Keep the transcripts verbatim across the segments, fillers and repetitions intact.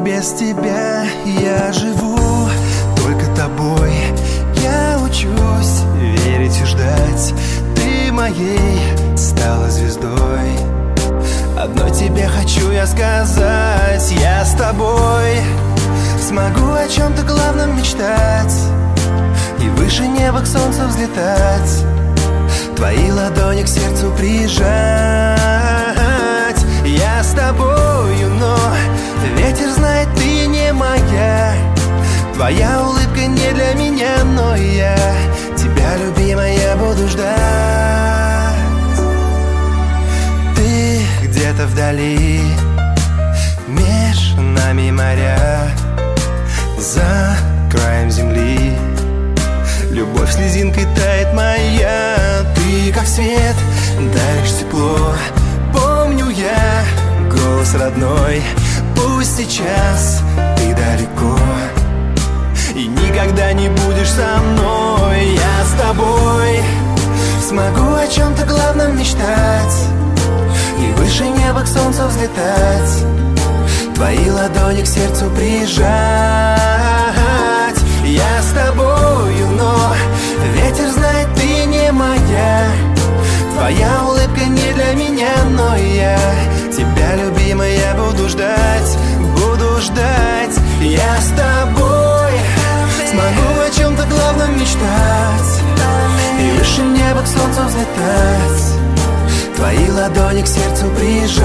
без тебя я живу только тобой. Я учусь верить и ждать, ты моей стала звездой. Одно тебе хочу я сказать: я с тобой смогу о чем-то главном мечтать и выше неба к солнцу взлетать, твои ладони к сердцу прижать. Я с тобою, но ветер знает, ты не моя. Твоя улыбка не для меня, но я тебя, любимая, буду ждать. Ты где-то вдали, меж нами моря, за краем земли любовь слезинкой тает моя. Ты как свет, даришь тепло. Помню я голос родной, пусть сейчас ты далеко и никогда не будешь со мной. Я с тобой смогу о чем-то главном мечтать и выше неба к солнцу взлетать, твои ладони к сердцу прижать. Я с тобою, но ветер знает, ты не моя. Твоя улыбка не для меня, но я тебя, любимая, буду ждать, буду ждать. Я с тобой смогу о чем-то главном мечтать и выше неба к солнцу взлетать, твои ладони к сердцу прижать.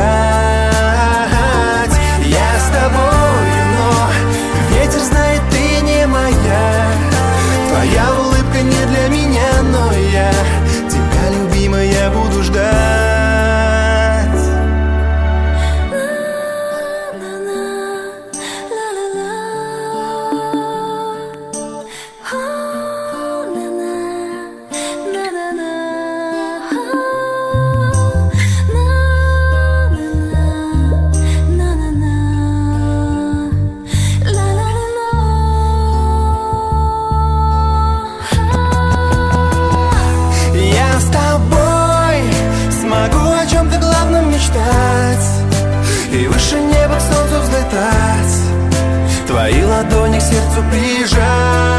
Я с тобою, но ветер знает, ты не моя. Твоя улыбка не для меня, но я тебя, любимая, буду ждать. И выше неба к солнцу взлетать, твои ладони к сердцу прижать.